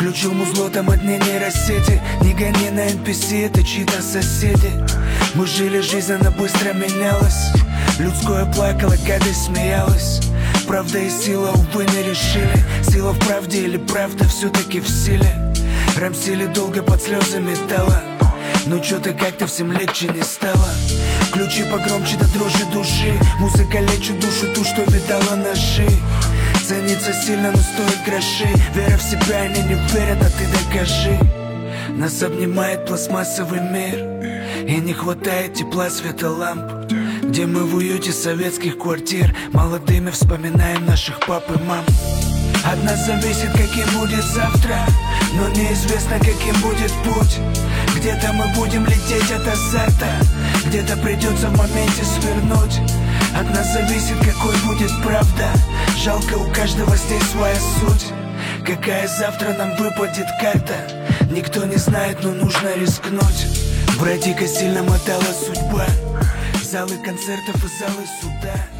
Включил музло, там одни нейросети. Не гони на NPC, это чьи-то соседи. Мы жили, жизнь, она быстро менялась. Людское плакало, гадость смеялась. Правда и сила, увы, не решили. Сила в правде или правда все-таки в силе. Рамсили долго под слезы металла. Но чё-то как-то всем легче не стало. Ключи погромче до дрожи души. Музыка лечит душу, ту, что видала ножи. Ценится сильно, но стоит грошей. Вера в себя, они не верят, а ты докажи. Нас обнимает пластмассовый мир, и не хватает тепла, света ламп. Где мы в уюте советских квартир, молодыми вспоминаем наших пап и мам. От нас зависит, каким будет завтра, но неизвестно, каким будет путь. Где-то мы будем лететь от азарта, где-то придется в моменте свернуть. От нас зависит, какой будет правда. Жалко, у каждого здесь своя суть. Какая завтра нам выпадет карта, никто не знает, но нужно рискнуть. Братика сильно мотала судьба. Залы концертов и залы суда.